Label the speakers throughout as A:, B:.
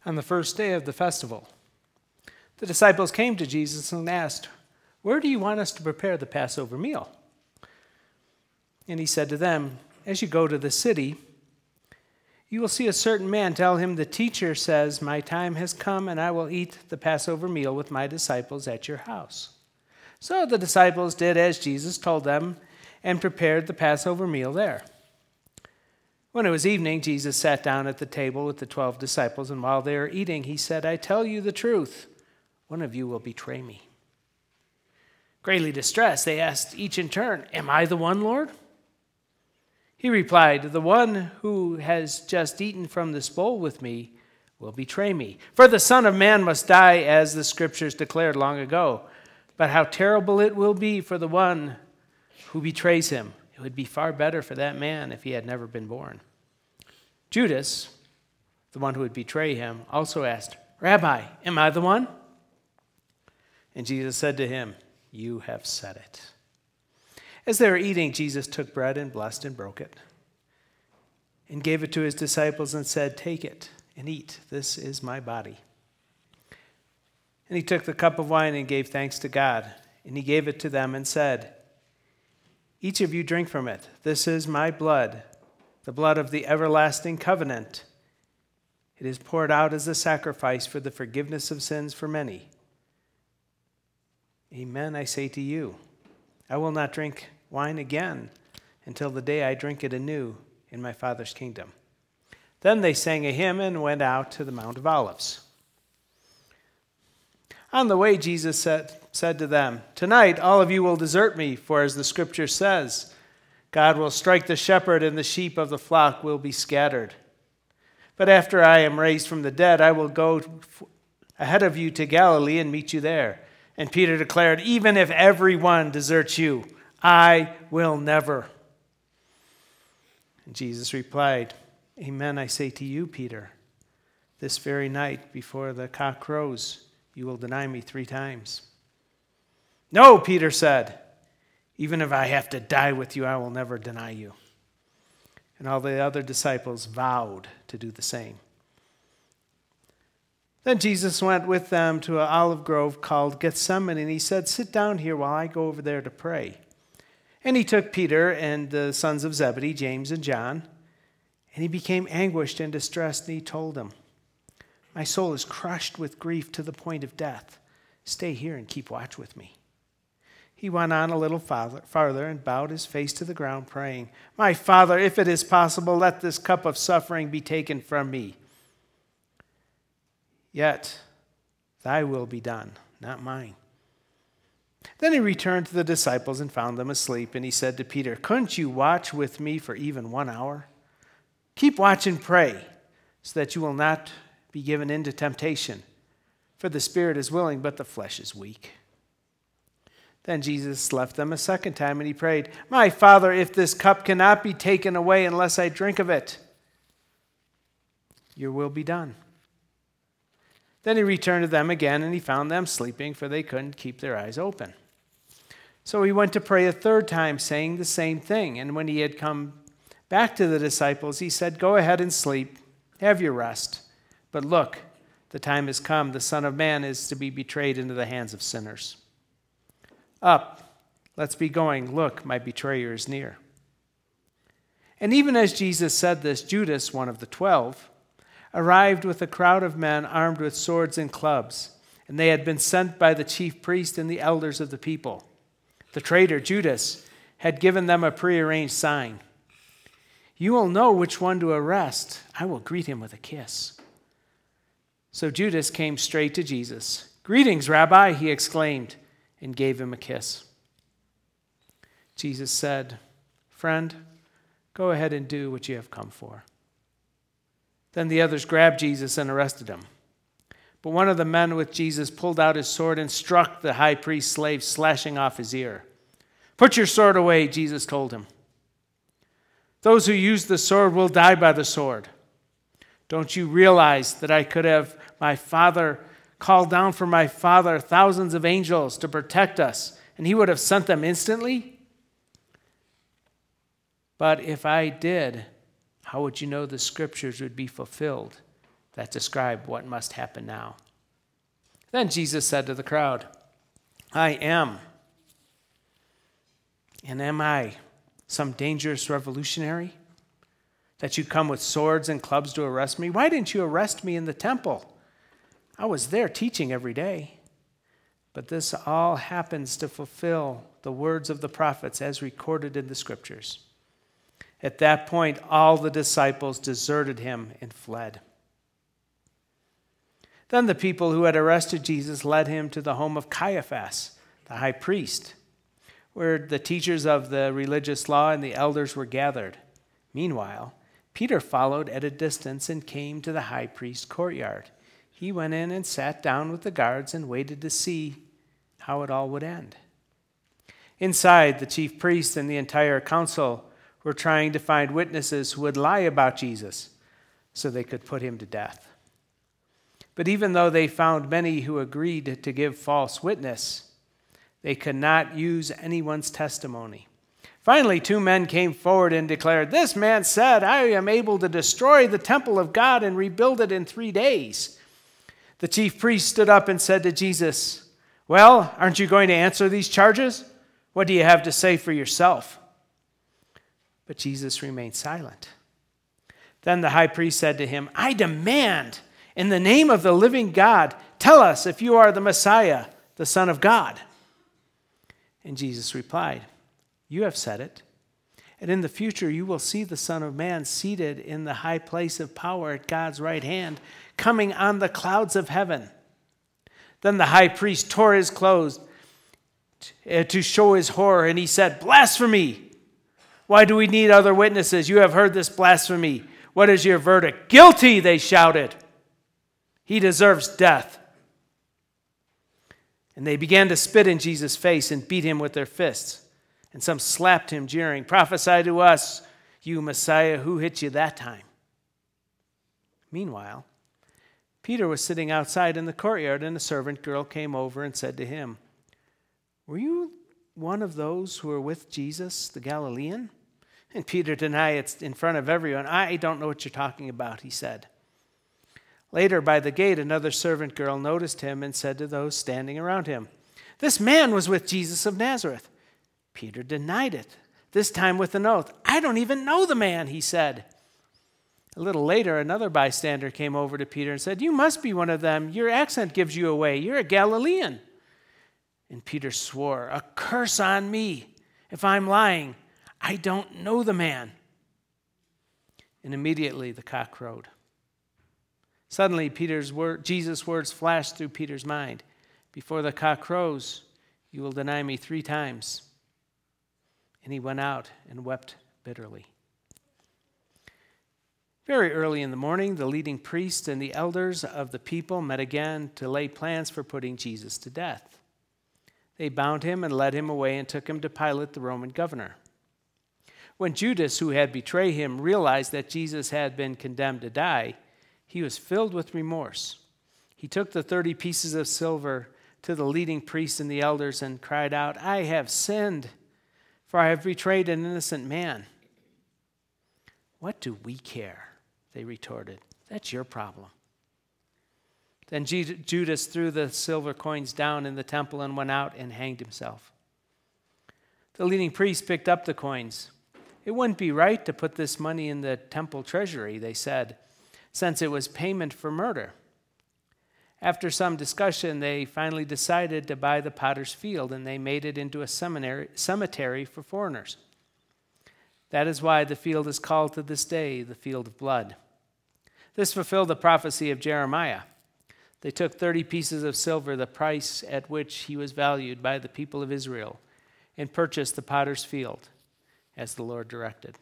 A: On the first day of the festival, the disciples came to Jesus and asked, "Where do you want us to prepare the Passover meal?" And he said to them, "As you go to the city, you will see a certain man. Tell him, 'The teacher says, my time has come, and I will eat the Passover meal with my disciples at your house.'" So the disciples did as Jesus told them and prepared the Passover meal there. When it was evening, Jesus sat down at the table with the 12 disciples, and while they were eating, he said, "I tell you the truth, one of you will betray me." Greatly distressed, they asked each in turn, "Am I the one, Lord?" He replied, "The one who has just eaten from this bowl with me will betray me. For the Son of Man must die, as the Scriptures declared long ago. But how terrible it will be for the one who betrays him. It would be far better for that man if he had never been born." Judas, the one who would betray him, also asked, "Rabbi, am I the one?" And Jesus said to him, "You have said it." As they were eating, Jesus took bread and blessed and broke it and gave it to his disciples and said, "Take it and eat. This is my body." And he took the cup of wine and gave thanks to God, and he gave it to them and said, "Each of you drink from it. This is my blood, the blood of the everlasting covenant. It is poured out as a sacrifice for the forgiveness of sins for many. Amen, I say to you, I will not drink wine again until the day I drink it anew in my Father's kingdom." Then they sang a hymn and went out to the Mount of Olives. On the way, Jesus said to them, "Tonight all of you will desert me, for as the Scripture says, God will strike the shepherd and the sheep of the flock will be scattered. But after I am raised from the dead, I will go ahead of you to Galilee and meet you there." And Peter declared, "Even if everyone deserts you, I will never." And Jesus replied, "Amen, I say to you, Peter, this very night before the cock crows, you will deny me 3 times. "No," Peter said, "even if I have to die with you, I will never deny you." And all the other disciples vowed to do the same. Then Jesus went with them to an olive grove called Gethsemane, and he said, "Sit down here while I go over there to pray." And he took Peter and the sons of Zebedee, James and John, and he became anguished and distressed, and he told them, "My soul is crushed with grief to the point of death. Stay here and keep watch with me." He went on a little farther and bowed his face to the ground, praying, "My Father, if it is possible, let this cup of suffering be taken from me. Yet thy will be done, not mine." Then he returned to the disciples and found them asleep, and he said to Peter, "Couldn't you watch with me for even 1 hour? Keep watch and pray, so that you will not be given into temptation. For the spirit is willing, but the flesh is weak." Then Jesus left them a second time, and he prayed, "My Father, if this cup cannot be taken away unless I drink of it, your will be done." Then he returned to them again, and he found them sleeping, for they couldn't keep their eyes open. So he went to pray a third time, saying the same thing. And when he had come back to the disciples, he said, "Go ahead and sleep. Have your rest. But look, the time has come. The Son of Man is to be betrayed into the hands of sinners. Up, let's be going. Look, my betrayer is near." And even as Jesus said this, Judas, one of the 12, arrived with a crowd of men armed with swords and clubs, and they had been sent by the chief priest and the elders of the people. The traitor, Judas, had given them a prearranged sign. "You will know which one to arrest. I will greet him with a kiss." So Judas came straight to Jesus. "Greetings, Rabbi," he exclaimed, and gave him a kiss. Jesus said, "Friend, go ahead and do what you have come for." Then the others grabbed Jesus and arrested him. But one of the men with Jesus pulled out his sword and struck the high priest's slave, slashing off his ear. "Put your sword away," Jesus told him. "Those who use the sword will die by the sword. Don't you realize that I could have my Father call down from my Father thousands of angels to protect us, and he would have sent them instantly? But if I did, how would you know the Scriptures would be fulfilled that describe what must happen now. Then Jesus said to the crowd, I am. And am I some dangerous revolutionary that you come with swords and clubs to arrest me? Why didn't you arrest me in the temple? I was there teaching every day. But this all happens to fulfill the words of the prophets as recorded in the scriptures. At that point, all the disciples deserted him and fled. Then the people who had arrested Jesus led him to the home of Caiaphas, the high priest, where the teachers of the religious law and the elders were gathered. Meanwhile, Peter followed at a distance and came to the high priest's courtyard. He went in and sat down with the guards and waited to see how it all would end. Inside, the chief priests and the entire council were trying to find witnesses who would lie about Jesus so they could put him to death. But even though they found many who agreed to give false witness, they could not use anyone's testimony. Finally, 2 men came forward and declared, "This man said, 'I am able to destroy the temple of God and rebuild it in 3 days.'" The chief priest stood up and said to Jesus, "Well, aren't you going to answer these charges? What do you have to say for yourself?" But Jesus remained silent. Then the high priest said to him, "I demand, in the name of the living God, tell us if you are the Messiah, the Son of God." And Jesus replied, "You have said it. And in the future you will see the Son of Man seated in the high place of power at God's right hand, coming on the clouds of heaven." Then the high priest tore his clothes to show his horror, and he said, "Blasphemy! Why do we need other witnesses? You have heard this blasphemy. What is your verdict?" "Guilty," they shouted. "He deserves death." And they began to spit in Jesus' face and beat him with their fists. And some slapped him, jeering, "Prophesy to us, you Messiah, who hit you that time?" Meanwhile, Peter was sitting outside in the courtyard, and a servant girl came over and said to him, "Were you one of those who were with Jesus, the Galilean?" And Peter denied it in front of everyone. "I don't know what you're talking about," he said. Later, by the gate, another servant girl noticed him and said to those standing around him, "This man was with Jesus of Nazareth." Peter denied it, this time with an oath. "I don't even know the man," he said. A little later, another bystander came over to Peter and said, "You must be one of them. Your accent gives you away. You're a Galilean." And Peter swore, "A curse on me if I'm lying. I don't know the man." And immediately the cock crowed. Suddenly, Jesus' words flashed through Peter's mind. "Before the cock crows, you will deny me 3 times. And he went out and wept bitterly. Very early in the morning, the leading priests and the elders of the people met again to lay plans for putting Jesus to death. They bound him and led him away and took him to Pilate, the Roman governor. When Judas, who had betrayed him, realized that Jesus had been condemned to die, he was filled with remorse. He took the 30 pieces of silver to the leading priests and the elders and cried out, "I have sinned, for I have betrayed an innocent man." "What do we care?" they retorted. "That's your problem." Then Judas threw the silver coins down in the temple and went out and hanged himself. The leading priests picked up the coins. "It wouldn't be right to put this money in the temple treasury," they said, "since it was payment for murder." After some discussion, they finally decided to buy the potter's field, and they made it into a cemetery for foreigners. That is why the field is called to this day the Field of Blood. This fulfilled the prophecy of Jeremiah. They took 30 pieces of silver, the price at which he was valued by the people of Israel, and purchased the potter's field, as the Lord directed.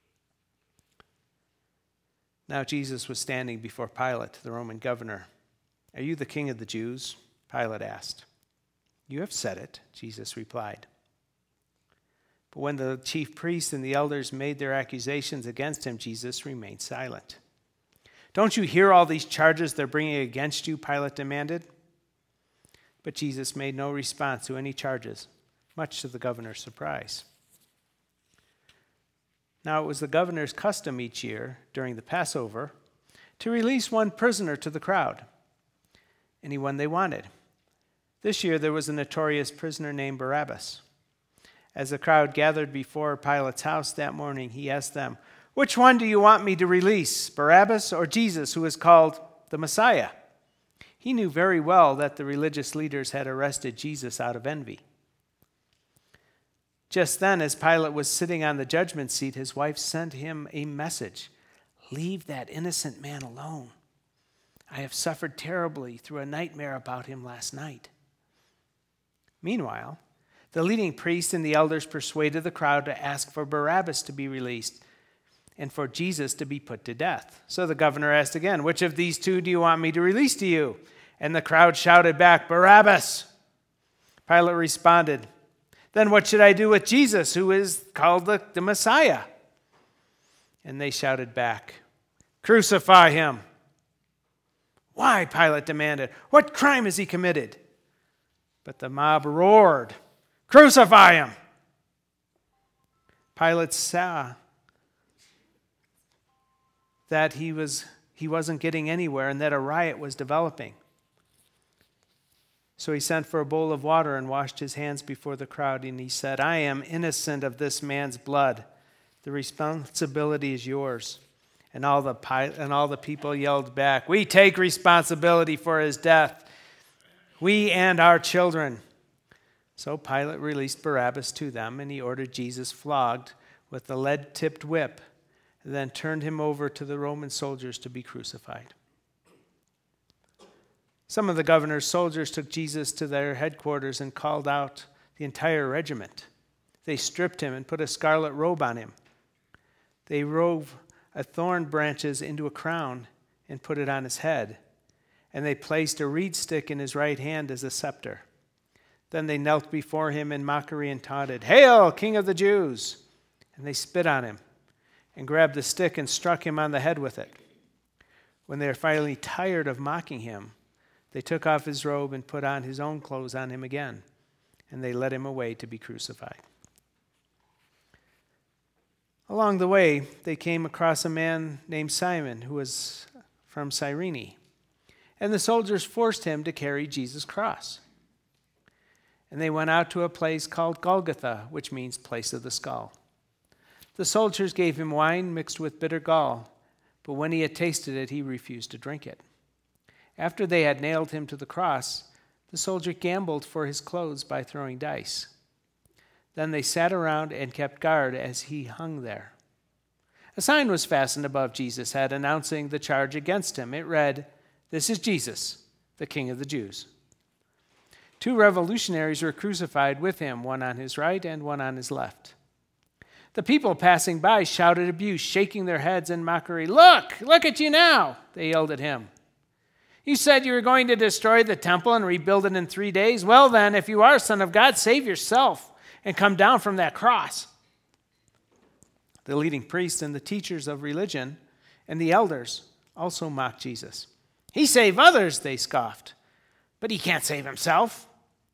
A: Now Jesus was standing before Pilate, the Roman governor. "Are you the king of the Jews?" Pilate asked. "You have said it," Jesus replied. But when the chief priests and the elders made their accusations against him, Jesus remained silent. "Don't you hear all these charges they're bringing against you?" Pilate demanded. But Jesus made no response to any charges, much to the governor's surprise. Now it was the governor's custom each year during the Passover to release one prisoner to the crowd, anyone they wanted. This year there was a notorious prisoner named Barabbas. As the crowd gathered before Pilate's house that morning, he asked them, "Which one do you want me to release, Barabbas or Jesus, who is called the Messiah?" He knew very well that the religious leaders had arrested Jesus out of envy. Just then, as Pilate was sitting on the judgment seat, his wife sent him a message. "Leave that innocent man alone. I have suffered terribly through a nightmare about him last night." Meanwhile, the leading priests and the elders persuaded the crowd to ask for Barabbas to be released and for Jesus to be put to death. So the governor asked again, "Which of these two do you want me to release to you?" And the crowd shouted back, "Barabbas!" Pilate responded, "Then what should I do with Jesus, who is called the Messiah?" And they shouted back, "Crucify him!" "Why?" Pilate demanded. "What crime has he committed?" But the mob roared, "Crucify him!" Pilate saw that he wasn't getting anywhere and that a riot was developing. So he sent for a bowl of water and washed his hands before the crowd, and he said, "I am innocent of this man's blood. The responsibility is yours." And all the people yelled back, "We take responsibility for his death, we and our children." So Pilate released Barabbas to them, and he ordered Jesus flogged with the lead-tipped whip, and then turned him over to the Roman soldiers to be crucified. Some of the governor's soldiers took Jesus to their headquarters and called out the entire regiment. They stripped him and put a scarlet robe on him. They wove thorn branches into a crown and put it on his head, and they placed a reed stick in his right hand as a scepter. Then they knelt before him in mockery and taunted, "Hail, King of the Jews!" And they spit on him and grabbed the stick and struck him on the head with it. When they were finally tired of mocking him, they took off his robe and put on his own clothes on him again, and they led him away to be crucified. Along the way, they came across a man named Simon, who was from Cyrene, and the soldiers forced him to carry Jesus' cross. And they went out to a place called Golgotha, which means place of the skull. The soldiers gave him wine mixed with bitter gall, but when he had tasted it, he refused to drink it. After they had nailed him to the cross, the soldier gambled for his clothes by throwing dice. Then they sat around and kept guard as he hung there. A sign was fastened above Jesus' head announcing the charge against him. It read, "This is Jesus, the King of the Jews." 2 revolutionaries were crucified with him, one on his right and one on his left. The people passing by shouted abuse, shaking their heads in mockery. Look at you now," they yelled at him. "You said you were going to destroy the temple and rebuild it in 3 days. Well then, if you are Son of God, save yourself and come down from that cross." The leading priests and the teachers of religion and the elders also mocked Jesus. "He saved others," they scoffed, "but he can't save himself.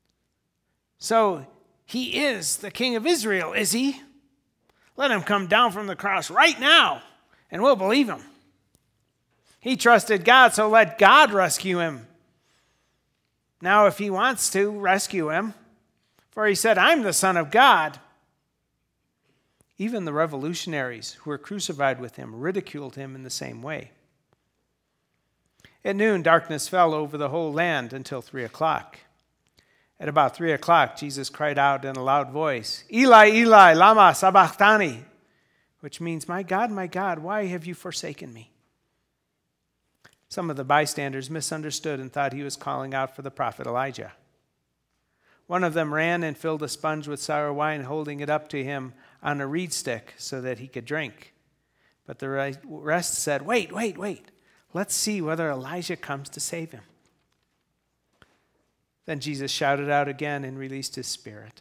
A: So he is the King of Israel, is he? Let him come down from the cross right now, and we'll believe him. He trusted God, so let God rescue him. Now, if he wants to, rescue him. For he said, 'I'm the Son of God.'" Even the revolutionaries who were crucified with him ridiculed him in the same way. At noon, darkness fell over the whole land until 3 o'clock. At about 3 o'clock, Jesus cried out in a loud voice, "Eli, Eli, lama sabachthani," which means, my God, why have you forsaken me?" Some of the bystanders misunderstood and thought he was calling out for the prophet Elijah. One of them ran and filled a sponge with sour wine, holding it up to him on a reed stick so that he could drink. But the rest said, Wait. Let's see whether Elijah comes to save him." Then Jesus shouted out again and released his spirit.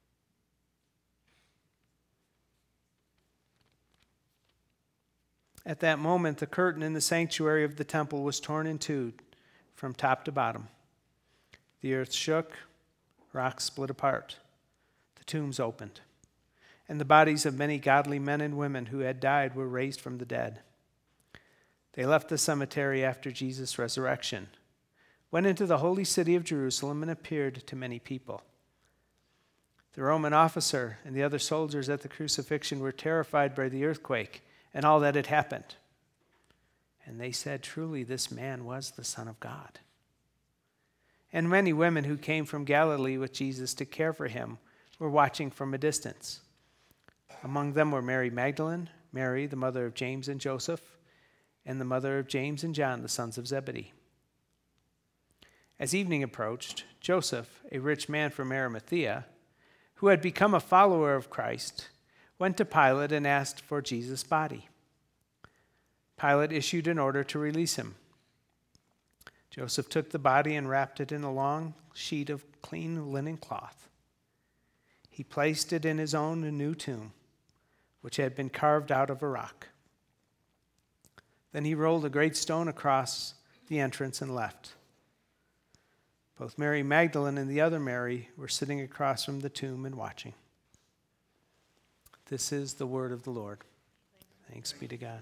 A: At that moment, the curtain in the sanctuary of the temple was torn in two from top to bottom. The earth shook, rocks split apart, the tombs opened, and the bodies of many godly men and women who had died were raised from the dead. They left the cemetery after Jesus' resurrection, went into the holy city of Jerusalem, and appeared to many people. The Roman officer and the other soldiers at the crucifixion were terrified by the earthquake and all that had happened. And they said, "Truly, this man was the Son of God." And many women who came from Galilee with Jesus to care for him were watching from a distance. Among them were Mary Magdalene, Mary, the mother of James and Joseph, and the mother of James and John, the sons of Zebedee. As evening approached, Joseph, a rich man from Arimathea, who had become a follower of Christ, went to Pilate and asked for Jesus' body. Pilate issued an order to release him. Joseph took the body and wrapped it in a long sheet of clean linen cloth. He placed it in his own new tomb, which had been carved out of a rock. Then he rolled a great stone across the entrance and left. Both Mary Magdalene and the other Mary were sitting across from the tomb and watching. This is the word of the Lord. Thanks be to God.